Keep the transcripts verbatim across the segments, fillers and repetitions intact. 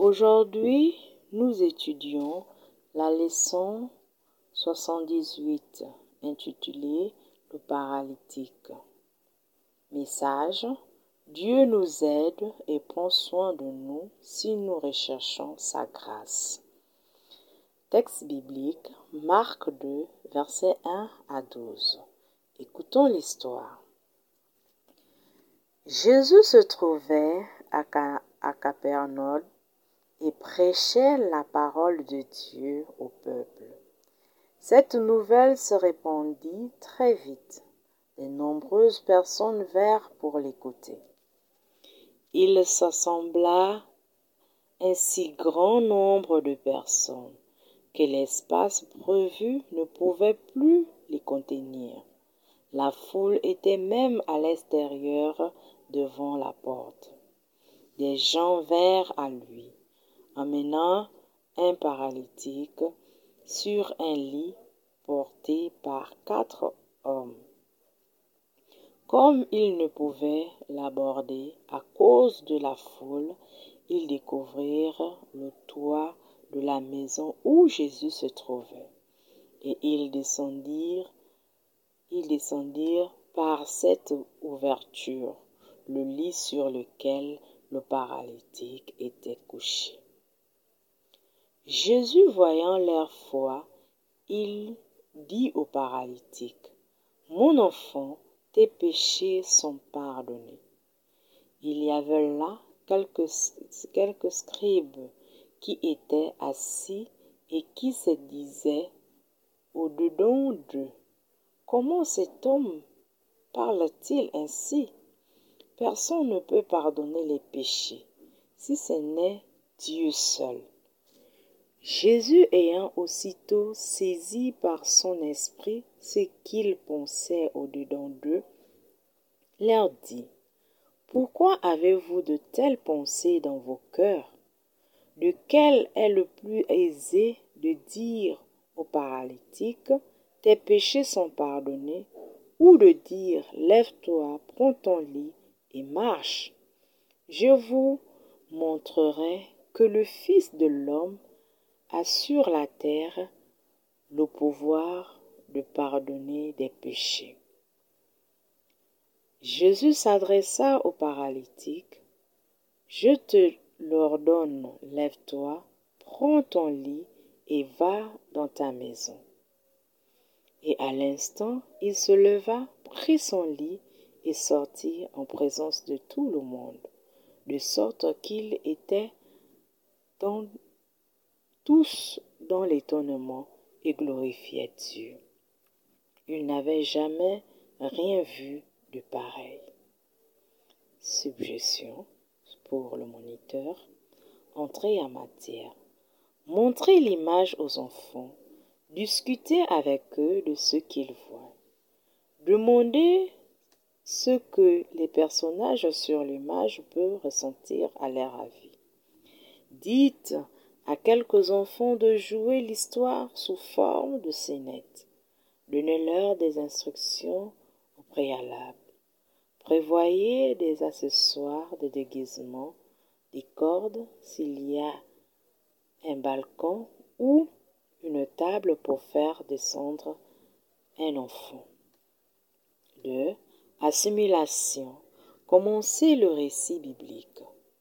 Aujourd'hui, nous étudions la leçon soixante-dix-huit intitulée « Le paralytique ». Message: Dieu nous aide et prend soin de nous si nous recherchons sa grâce. Texte biblique, Marc deux, versets un à douze. Écoutons l'histoire. Jésus se trouvait à, Ca- à Capernaum et prêchait la parole de Dieu au peuple. Cette nouvelle se répandit très vite. De nombreuses personnes vinrent pour l'écouter. Il s'assembla un si grand nombre de personnes que l'espace prévu ne pouvait plus les contenir. La foule était même à l'extérieur devant la porte. Des gens vinrent à lui, emmenant un paralytique sur un lit porté par quatre hommes. Comme ils ne pouvaient l'aborder à cause de la foule, ils découvrirent le toit de la maison où Jésus se trouvait, et ils descendirent, ils descendirent par cette ouverture le lit sur lequel le paralytique était couché. Jésus, voyant leur foi, il dit au paralytique: « Mon enfant, tes péchés sont pardonnés. » Il y avait là quelques, quelques scribes qui étaient assis et qui se disaient au-dedans d'eux: « Comment cet homme parle-t-il ainsi? Personne ne peut pardonner les péchés, si ce n'est Dieu seul. » Jésus, ayant aussitôt saisi par son esprit ce qu'ils pensaient au-dedans d'eux, leur dit: « Pourquoi avez-vous de telles pensées dans vos cœurs? Lequel est le plus aisé de dire au paralytique: « Tes péchés sont pardonnés », ou de dire: « Lève-toi, prends ton lit et marche ?» Je vous montrerai que le Fils de l'homme a sur la terre le pouvoir de pardonner des péchés. » Jésus s'adressa au paralytique: « Je te l'ordonne, lève-toi, prends ton lit et va dans ta maison. » Et à l'instant, il se leva, prit son lit et sortit en présence de tout le monde, de sorte qu'ils étaient dans, tous dans l'étonnement et glorifiaient Dieu. Ils n'avaient jamais rien vu de pareil. Suggestion pour le moniteur: entrez en matière. Montrez l'image aux enfants. Discutez avec eux de ce qu'ils voient. Demandez ce que les personnages sur l'image peuvent ressentir à leur avis. Dites à quelques enfants de jouer l'histoire sous forme de scénettes. Donnez-leur des instructions au préalable. Prévoyez des accessoires de déguisement, des cordes s'il y a un balcon ou une table pour faire descendre un enfant. deux. Assimilation. Commencez le récit biblique.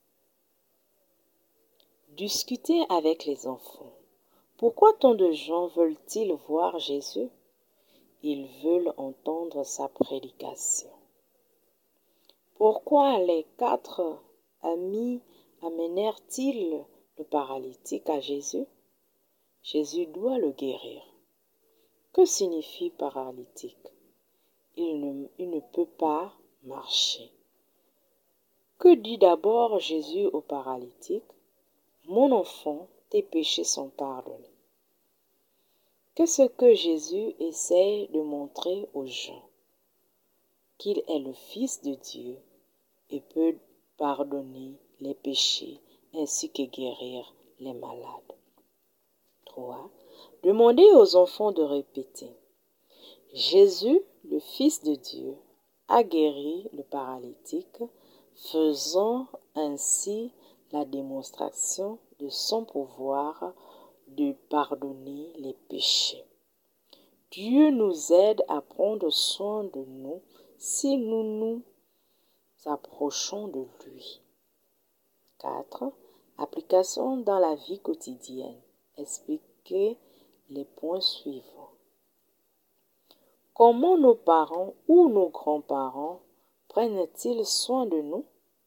Discutez avec les enfants. Pourquoi tant de gens veulent-ils voir Jésus? Ils veulent entendre sa prédication. Pourquoi les quatre amis amenèrent-ils le paralytique à Jésus? Jésus doit le guérir. Que signifie paralytique? Il ne, il ne peut pas marcher. Que dit d'abord Jésus au paralytique? Mon enfant, tes péchés sont pardonnés. Qu'est-ce que Jésus essaie de montrer aux gens? Qu'il est le Fils de Dieu et peut pardonner les péchés ainsi que guérir les malades. trois. Demandez aux enfants de répéter. Jésus, le Fils de Dieu, a guéri le paralytique, faisant ainsi la démonstration de son pouvoir de pardonner les péchés. Dieu nous aide à prendre soin de nous si nous nous approchons de lui. quatre. Application dans la vie quotidienne. Expliquez les points suivants. Comment nos parents ou nos grands-parents prennent-ils soin de nous?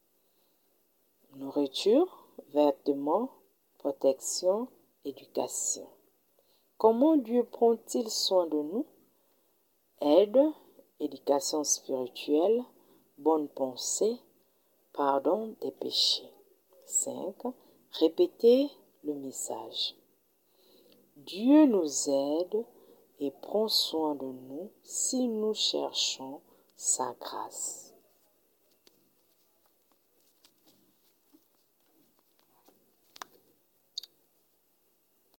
Nourriture, vêtements, protection, éducation. Comment Dieu prend-il soin de nous? Aide, éducation spirituelle, bonne pensée, pardon des péchés. cinq. Répétez le message. Dieu nous aide et prend soin de nous si nous cherchons sa grâce.